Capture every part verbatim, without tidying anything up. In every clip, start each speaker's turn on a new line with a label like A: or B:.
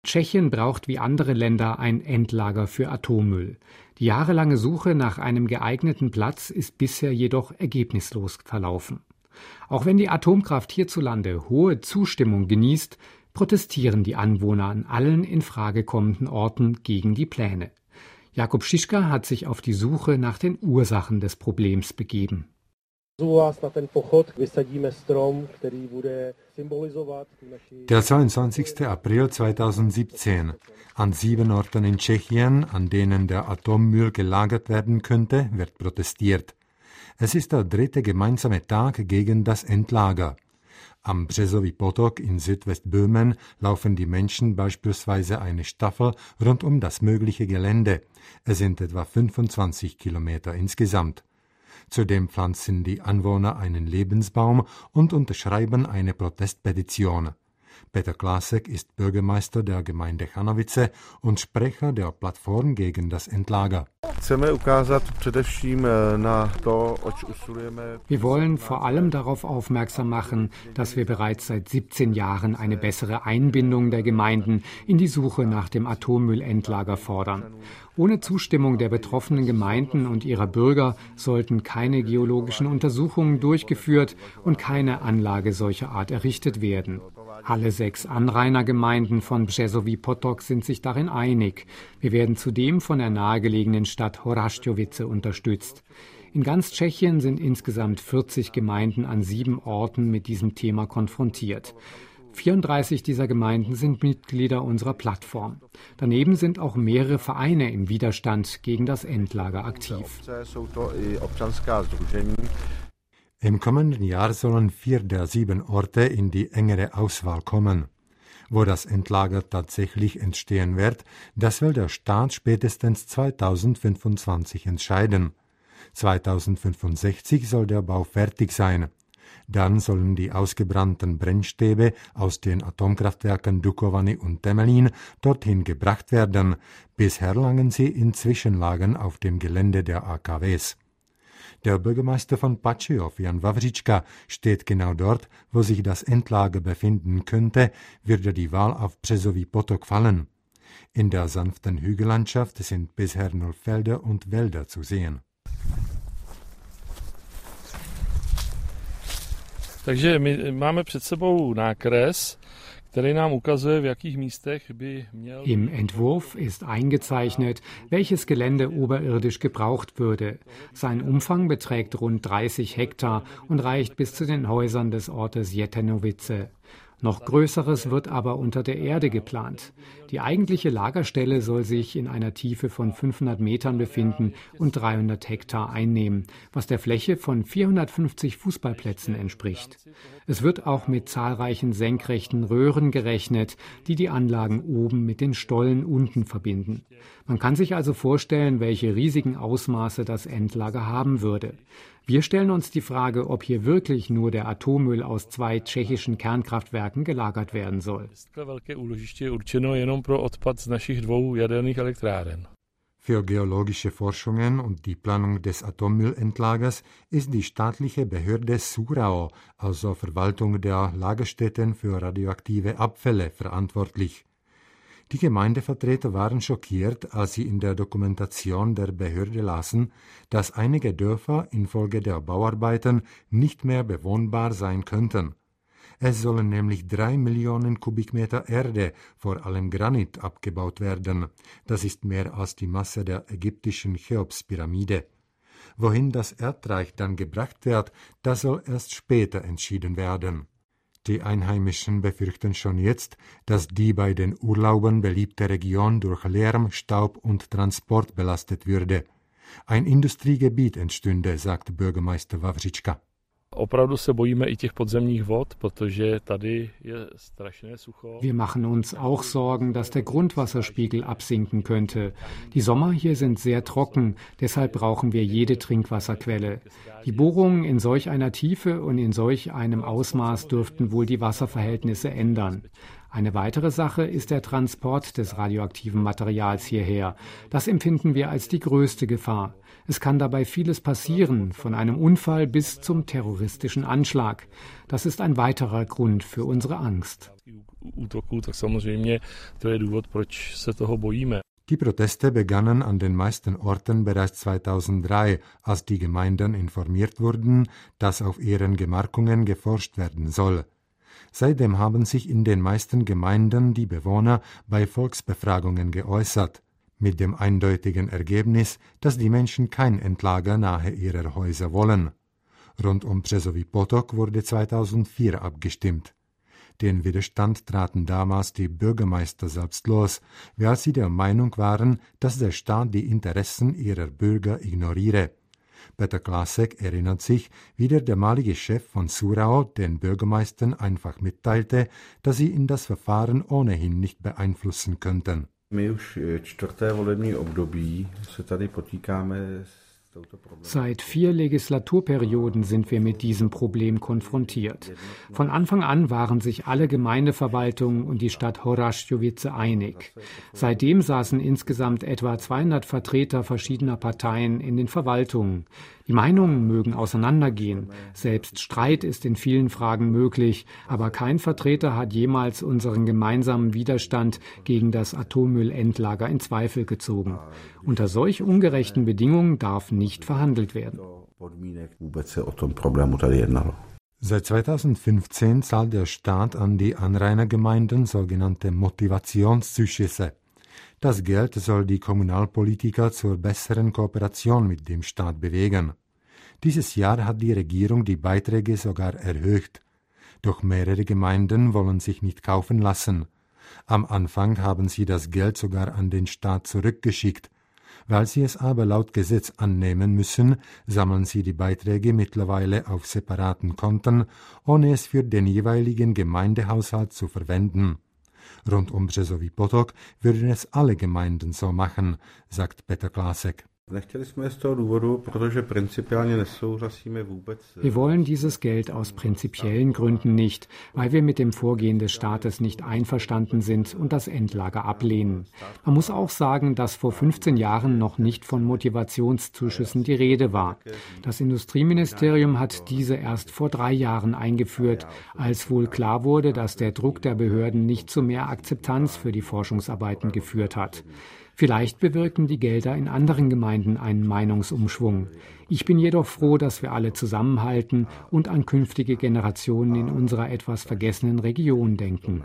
A: Tschechien braucht wie andere Länder ein Endlager für Atommüll. Die jahrelange Suche nach einem geeigneten Platz ist bisher jedoch ergebnislos verlaufen. Auch wenn die Atomkraft hierzulande hohe Zustimmung genießt, protestieren die Anwohner an allen in Frage kommenden Orten gegen die Pläne. Jakub Šiška hat sich auf die Suche nach den Ursachen des Problems begeben.
B: Der zweiundzwanzigster April zweitausendsiebzehn. An sieben Orten in Tschechien, an denen der Atommüll gelagert werden könnte, wird protestiert. Es ist der dritte gemeinsame Tag gegen das Endlager. Am Březový potok in Südwestböhmen laufen die Menschen beispielsweise eine Staffel rund um das mögliche Gelände. Es sind etwa fünfundzwanzig Kilometer insgesamt. Zudem pflanzen die Anwohner einen Lebensbaum und unterschreiben eine Protestpetition. Peter Klasek ist Bürgermeister der Gemeinde Chanovice und Sprecher der Plattform gegen das Endlager.
A: Wir wollen vor allem darauf aufmerksam machen, dass wir bereits seit siebzehn Jahren eine bessere Einbindung der Gemeinden in die Suche nach dem Atommüllendlager fordern. Ohne Zustimmung der betroffenen Gemeinden und ihrer Bürger sollten keine geologischen Untersuchungen durchgeführt und keine Anlage solcher Art errichtet werden. Alle sechs Anrainergemeinden von Březový potok sind sich darin einig. Wir werden zudem von der nahegelegenen Stadt Horašťovice unterstützt. In ganz Tschechien sind insgesamt vierzig Gemeinden an sieben Orten mit diesem Thema konfrontiert. vierunddreißig dieser Gemeinden sind Mitglieder unserer Plattform. Daneben sind auch mehrere Vereine im Widerstand gegen das Endlager aktiv.
B: Im kommenden Jahr sollen vier der sieben Orte in die engere Auswahl kommen. Wo das Endlager tatsächlich entstehen wird, das will der Staat spätestens zweitausendfünfundzwanzig entscheiden. zweitausendfünfundsechzig soll der Bau fertig sein. Dann sollen die ausgebrannten Brennstäbe aus den Atomkraftwerken Dukovany und Temelín dorthin gebracht werden. Bisher lagen sie in Zwischenlagen auf dem Gelände der A K Ws. Der Bürgermeister von Pačijov, Jan Wawřička, steht genau dort, wo sich das Endlager befinden könnte, würde die Wahl auf Březový potok fallen. In der sanften Hügellandschaft sind bisher nur Felder und Wälder zu sehen.
C: Takže my máme před sebou nákres, který nám ukazuje, v jakých místech by měl...
A: Im Entwurf ist eingezeichnet, welches Gelände oberirdisch gebraucht würde. Sein Umfang beträgt rund dreißig Hektar und reicht bis zu den Häusern des Ortes Jetenovice. Noch Größeres wird aber unter der Erde geplant. Die eigentliche Lagerstelle soll sich in einer Tiefe von fünfhundert Metern befinden und dreihundert Hektar einnehmen, was der Fläche von vierhundertfünfzig Fußballplätzen entspricht. Es wird auch mit zahlreichen senkrechten Röhren gerechnet, die die Anlagen oben mit den Stollen unten verbinden. Man kann sich also vorstellen, welche riesigen Ausmaße das Endlager haben würde. Wir stellen uns die Frage, ob hier wirklich nur der Atommüll aus zwei tschechischen Kernkraftwerken gelagert werden soll.
B: Für geologische Forschungen und die Planung des Atommüllendlagers ist die staatliche Behörde Surao, also Verwaltung der Lagerstätten für radioaktive Abfälle, verantwortlich. Die Gemeindevertreter waren schockiert, als sie in der Dokumentation der Behörde lasen, dass einige Dörfer infolge der Bauarbeiten nicht mehr bewohnbar sein könnten. Es sollen nämlich drei Millionen Kubikmeter Erde, vor allem Granit, abgebaut werden. Das ist mehr als die Masse der ägyptischen Cheops-Pyramide. Wohin das Erdreich dann gebracht wird, das soll erst später entschieden werden. Die Einheimischen befürchten schon jetzt, dass die bei den Urlauben beliebte Region durch Lärm, Staub und Transport belastet würde. Ein Industriegebiet entstünde, sagt Bürgermeister Wawřička.
C: Opravdu se bojíme i těch podzemních vod, protože tady je strašné sucho.
A: Wir machen uns auch Sorgen, dass der Grundwasserspiegel absinken könnte. Die Sommer hier sind sehr trocken, deshalb brauchen wir jede Trinkwasserquelle. Die Bohrungen in solch einer Tiefe und in solch einem Ausmaß dürften wohl die Wasserverhältnisse ändern. Eine weitere Sache ist der Transport des radioaktiven Materials hierher. Das empfinden wir als die größte Gefahr. Es kann dabei vieles passieren, von einem Unfall bis zum terroristischen Anschlag. Das ist ein weiterer Grund für unsere Angst.
B: Die Proteste begannen an den meisten Orten bereits zweitausenddrei, als die Gemeinden informiert wurden, dass auf ihren Gemarkungen geforscht werden soll. Seitdem haben sich in den meisten Gemeinden die Bewohner bei Volksbefragungen geäußert, mit dem eindeutigen Ergebnis, dass die Menschen kein Endlager nahe ihrer Häuser wollen. Rund um Březový potok wurde zweitausendvier abgestimmt. Den Widerstand traten damals die Bürgermeister selbst los, weil sie der Meinung waren, dass der Staat die Interessen ihrer Bürger ignoriere. Petr Klasek erinnert sich, wie der damalige Chef von Surao den Bürgermeistern einfach mitteilte, dass sie in das Verfahren ohnehin nicht beeinflussen könnten.
A: Seit vier Legislaturperioden sind wir mit diesem Problem konfrontiert. Von Anfang an waren sich alle Gemeindeverwaltungen und die Stadt Horašťovice einig. Seitdem saßen insgesamt etwa zweihundert Vertreter verschiedener Parteien in den Verwaltungen. Die Meinungen mögen auseinandergehen. Selbst Streit ist in vielen Fragen möglich, aber kein Vertreter hat jemals unseren gemeinsamen Widerstand gegen das Atommüllendlager in Zweifel gezogen. Unter solch ungerechten Bedingungen darf nicht verhandelt werden.
B: Seit zweitausendfünfzehn zahlt der Staat an die Anrainergemeinden sogenannte Motivationszuschüsse. Das Geld soll die Kommunalpolitiker zur besseren Kooperation mit dem Staat bewegen. Dieses Jahr hat die Regierung die Beiträge sogar erhöht. Doch mehrere Gemeinden wollen sich nicht kaufen lassen. Am Anfang haben sie das Geld sogar an den Staat zurückgeschickt. Weil sie es aber laut Gesetz annehmen müssen, sammeln sie die Beiträge mittlerweile auf separaten Konten, ohne es für den jeweiligen Gemeindehaushalt zu verwenden. Rund um Březový potok würden es alle Gemeinden so machen, sagt Petr Klasek.
A: Wir wollen dieses Geld aus prinzipiellen Gründen nicht, weil wir mit dem Vorgehen des Staates nicht einverstanden sind und das Endlager ablehnen. Man muss auch sagen, dass vor fünfzehn Jahren noch nicht von Motivationszuschüssen die Rede war. Das Industrieministerium hat diese erst vor drei Jahren eingeführt, als wohl klar wurde, dass der Druck der Behörden nicht zu mehr Akzeptanz für die Forschungsarbeiten geführt hat. Vielleicht bewirken die Gelder in anderen Gemeinden einen Meinungsumschwung. Ich bin jedoch froh, dass wir alle zusammenhalten und an künftige Generationen in unserer etwas vergessenen Region denken.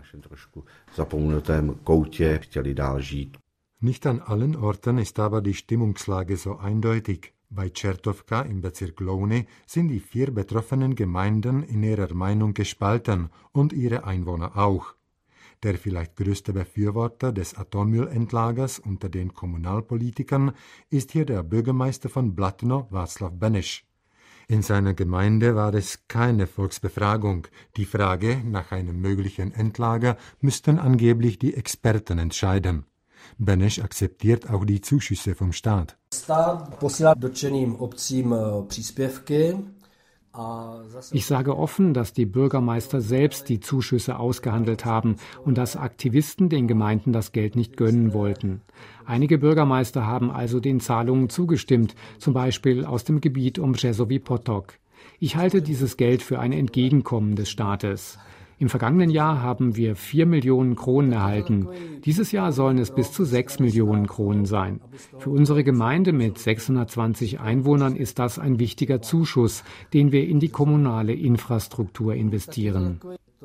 B: Nicht an allen Orten ist aber die Stimmungslage so eindeutig. Bei Čertovka im Bezirk Louny sind die vier betroffenen Gemeinden in ihrer Meinung gespalten und ihre Einwohner auch. Der vielleicht größte Befürworter des Atommüllendlagers unter den Kommunalpolitikern ist hier der Bürgermeister von Blatno, Václav Beneš. In seiner Gemeinde war es keine Volksbefragung. Die Frage nach einem möglichen Endlager müssten angeblich die Experten entscheiden. Beneš akzeptiert auch die Zuschüsse vom Staat.
D: Stát posílá dotčeným obcím příspěvky.
A: Ich sage offen, dass die Bürgermeister selbst die Zuschüsse ausgehandelt haben und dass Aktivisten den Gemeinden das Geld nicht gönnen wollten. Einige Bürgermeister haben also den Zahlungen zugestimmt, zum Beispiel aus dem Gebiet um Březový potok. Ich halte dieses Geld für ein Entgegenkommen des Staates. Im vergangenen Jahr haben wir vier Millionen Kronen erhalten. Dieses Jahr sollen es bis zu sechs Millionen Kronen sein. Für unsere Gemeinde mit sechshundertzwanzig Einwohnern ist das ein wichtiger Zuschuss, den wir in die kommunale Infrastruktur investieren.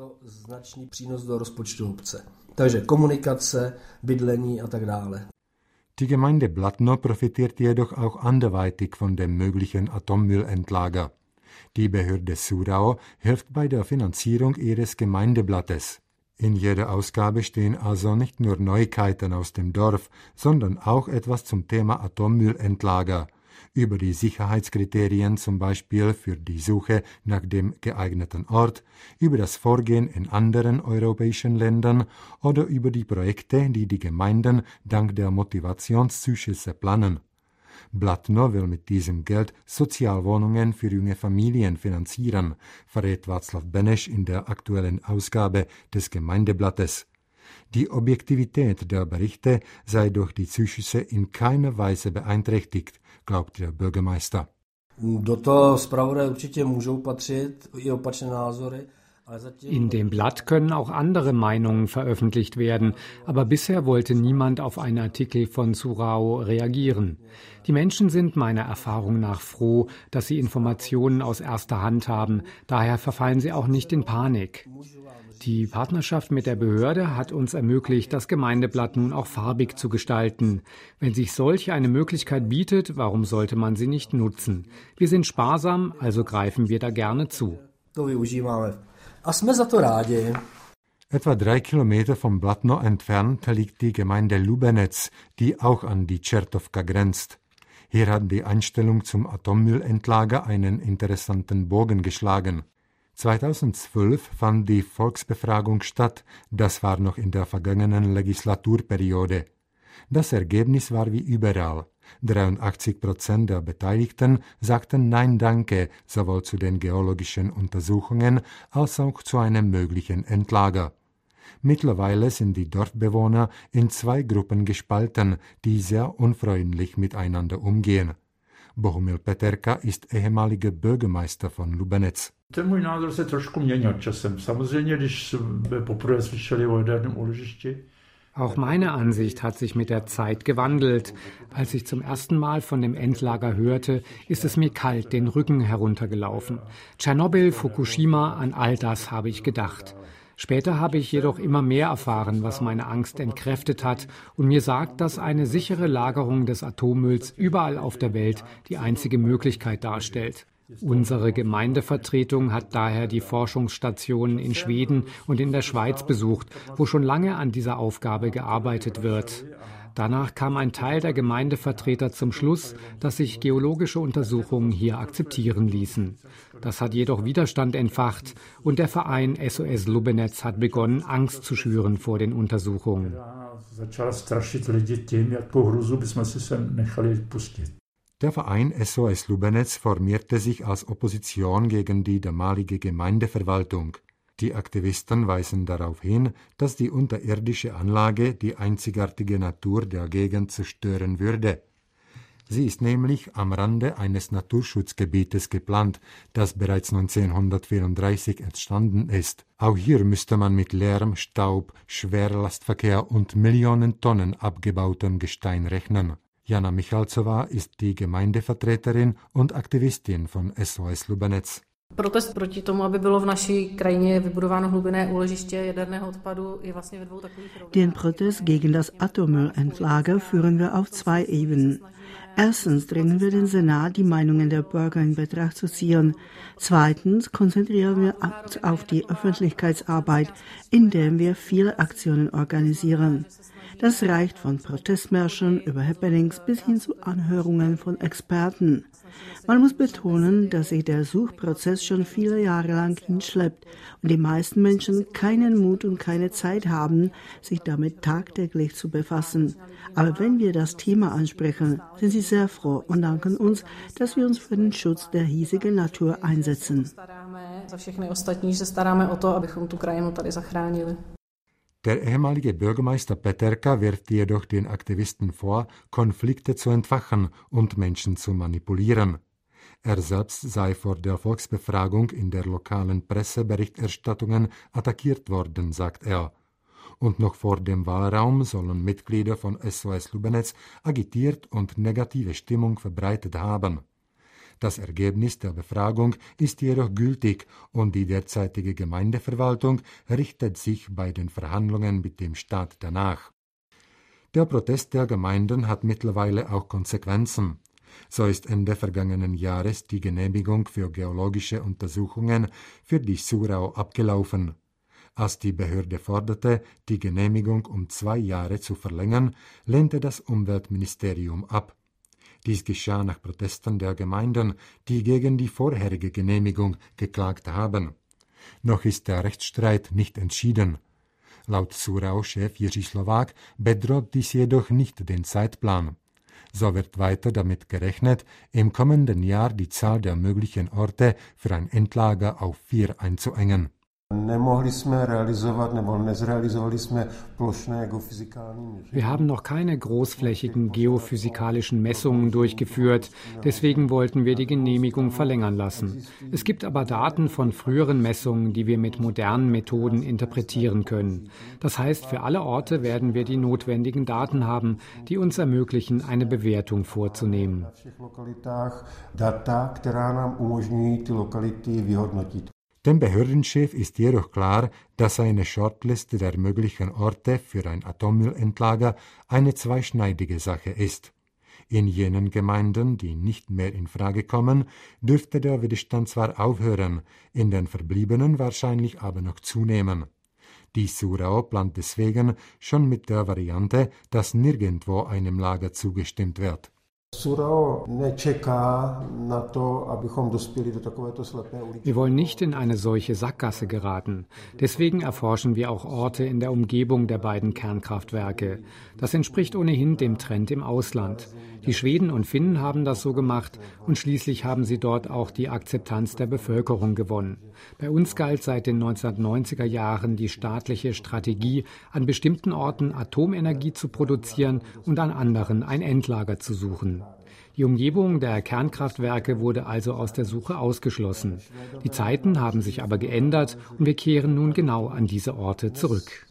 B: Die Gemeinde Blatno profitiert jedoch auch anderweitig von dem möglichen Atommüllendlager. Die Behörde Surao hilft bei der Finanzierung ihres Gemeindeblattes. In jeder Ausgabe stehen also nicht nur Neuigkeiten aus dem Dorf, sondern auch etwas zum Thema Atommüllendlager, über die Sicherheitskriterien zum Beispiel für die Suche nach dem geeigneten Ort, über das Vorgehen in anderen europäischen Ländern oder über die Projekte, die die Gemeinden dank der Motivationszuschüsse planen. Blatno will mit diesem Geld Sozialwohnungen für junge Familien finanzieren, verrät Václav Beneš in der aktuellen Ausgabe des Gemeindeblattes. Die Objektivität der Berichte sei durch die Zuschüsse in keiner Weise beeinträchtigt, glaubt der Bürgermeister.
D: Do toho zpravodaje určitě můžou patřit i opačné názory.
A: In dem Blatt können auch andere Meinungen veröffentlicht werden, aber bisher wollte niemand auf einen Artikel von Surao reagieren. Die Menschen sind meiner Erfahrung nach froh, dass sie Informationen aus erster Hand haben, daher verfallen sie auch nicht in Panik. Die Partnerschaft mit der Behörde hat uns ermöglicht, das Gemeindeblatt nun auch farbig zu gestalten. Wenn sich solch eine Möglichkeit bietet, warum sollte man sie nicht nutzen? Wir sind sparsam, also greifen wir da gerne zu.
D: A jsme za to rádi.
B: Etwa drei Kilometer vom Blatno entfernt liegt die Gemeinde Lubenec, die auch an die Čertovka grenzt. Hier hat die Einstellung zum Atommüllendlager einen interessanten Bogen geschlagen. zweitausendzwölf fand die Volksbefragung statt, das war noch in der vergangenen Legislaturperiode. Das Ergebnis war wie überall. dreiundachtzig Prozent der Beteiligten sagten Nein danke, sowohl zu den geologischen Untersuchungen als auch zu einem möglichen Endlager. Mittlerweile sind die Dorfbewohner in zwei Gruppen gespalten, die sehr unfreundlich miteinander umgehen. Bohumil Peterka ist ehemaliger Bürgermeister von Lubenec.
E: Ten můj názor se trošku měnil časem. Samozřejmě, když jsme poprvé slyšeli o jaderném úložišti.
A: Auch meine Ansicht hat sich mit der Zeit gewandelt. Als ich zum ersten Mal von dem Endlager hörte, ist es mir kalt den Rücken heruntergelaufen. Tschernobyl, Fukushima, an all das habe ich gedacht. Später habe ich jedoch immer mehr erfahren, was meine Angst entkräftet hat und mir sagt, dass eine sichere Lagerung des Atommülls überall auf der Welt die einzige Möglichkeit darstellt. Unsere Gemeindevertretung hat daher die Forschungsstationen in Schweden und in der Schweiz besucht, wo schon lange an dieser Aufgabe gearbeitet wird. Danach kam ein Teil der Gemeindevertreter zum Schluss, dass sich geologische Untersuchungen hier akzeptieren ließen. Das hat jedoch Widerstand entfacht und der Verein S O S Lubenec hat begonnen, Angst zu schüren vor den Untersuchungen.
B: Der Verein S O S Lubenec formierte sich als Opposition gegen die damalige Gemeindeverwaltung. Die Aktivisten weisen darauf hin, dass die unterirdische Anlage die einzigartige Natur der Gegend zerstören würde. Sie ist nämlich am Rande eines Naturschutzgebietes geplant, das bereits neunzehnhundertvierunddreißig entstanden ist. Auch hier müsste man mit Lärm, Staub, Schwerlastverkehr und Millionen Tonnen abgebautem Gestein rechnen. Jana Michalcová ist die Gemeindevertreterin und Aktivistin von S O S Lubenec.
F: Protest proti tomu, aby bylo v naší krajině vybudováno hlubinné úložiště jaderného odpadu, je vlastně ve dvou takových rovinách.
G: Den Protest gegen das Atommüllendlager führen wir auf zwei Ebenen. Erstens drängen wir den Senat, die Meinungen der Bürger in Betracht zu ziehen. Zweitens konzentrieren wir uns auf die Öffentlichkeitsarbeit, indem wir viele Aktionen organisieren. Das reicht von Protestmärschen über Happenings bis hin zu Anhörungen von Experten. Man muss betonen, dass sich der Suchprozess schon viele Jahre lang hinschleppt und die meisten Menschen keinen Mut und keine Zeit haben, sich damit tagtäglich zu befassen. Aber wenn wir das Thema ansprechen, sind sie sehr froh und danken uns, dass wir uns für den Schutz der hiesigen Natur einsetzen.
B: Der ehemalige Bürgermeister Peterka wirft jedoch den Aktivisten vor, Konflikte zu entfachen und Menschen zu manipulieren. Er selbst sei vor der Volksbefragung in der lokalen Presseberichterstattungen attackiert worden, sagt er. Und noch vor dem Wahlraum sollen Mitglieder von S O S Lubenec agitiert und negative Stimmung verbreitet haben. Das Ergebnis der Befragung ist jedoch gültig und die derzeitige Gemeindeverwaltung richtet sich bei den Verhandlungen mit dem Staat danach. Der Protest der Gemeinden hat mittlerweile auch Konsequenzen. So ist Ende vergangenen Jahres die Genehmigung für geologische Untersuchungen für die Surau abgelaufen. Als die Behörde forderte, die Genehmigung um zwei Jahre zu verlängern, lehnte das Umweltministerium ab. Dies geschah nach Protesten der Gemeinden, die gegen die vorherige Genehmigung geklagt haben. Noch ist der Rechtsstreit nicht entschieden. Laut Surau-Chef Jiří Slovák bedroht dies jedoch nicht den Zeitplan. So wird weiter damit gerechnet, im kommenden Jahr die Zahl der möglichen Orte für ein Endlager auf vier einzuengen.
A: Wir haben noch keine großflächigen geophysikalischen Messungen durchgeführt, deswegen wollten wir die Genehmigung verlängern lassen. Es gibt aber Daten von früheren Messungen, die wir mit modernen Methoden interpretieren können. Das heißt, für alle Orte werden wir die notwendigen Daten haben, die uns ermöglichen, eine Bewertung vorzunehmen.
B: Dem Behördenchef ist jedoch klar, dass eine Shortliste der möglichen Orte für ein Atommüllendlager eine zweischneidige Sache ist. In jenen Gemeinden, die nicht mehr in Frage kommen, dürfte der Widerstand zwar aufhören, in den verbliebenen wahrscheinlich aber noch zunehmen. Die Surao plant deswegen schon mit der Variante, dass nirgendwo einem Lager zugestimmt wird.
A: Wir wollen nicht in eine solche Sackgasse geraten. Deswegen erforschen wir auch Orte in der Umgebung der beiden Kernkraftwerke. Das entspricht ohnehin dem Trend im Ausland. Die Schweden und Finnen haben das so gemacht und schließlich haben sie dort auch die Akzeptanz der Bevölkerung gewonnen. Bei uns galt seit den neunzehnhundertneunziger Jahren die staatliche Strategie, an bestimmten Orten Atomenergie zu produzieren und an anderen ein Endlager zu suchen. Die Umgebung der Kernkraftwerke wurde also aus der Suche ausgeschlossen. Die Zeiten haben sich aber geändert und wir kehren nun genau an diese Orte zurück.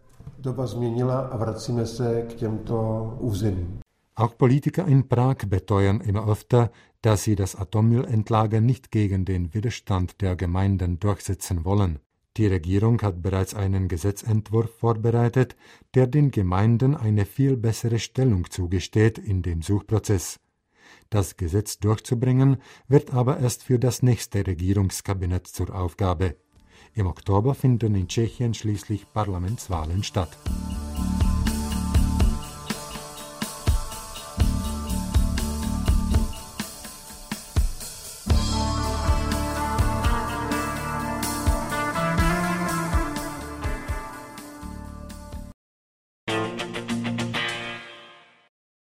B: Auch Politiker in Prag beteuern immer öfter, dass sie das Atommüllendlager nicht gegen den Widerstand der Gemeinden durchsetzen wollen. Die Regierung hat bereits einen Gesetzentwurf vorbereitet, der den Gemeinden eine viel bessere Stellung zugesteht in dem Suchprozess. Das Gesetz durchzubringen, wird aber erst für das nächste Regierungskabinett zur Aufgabe. Im Oktober finden in Tschechien schließlich Parlamentswahlen statt.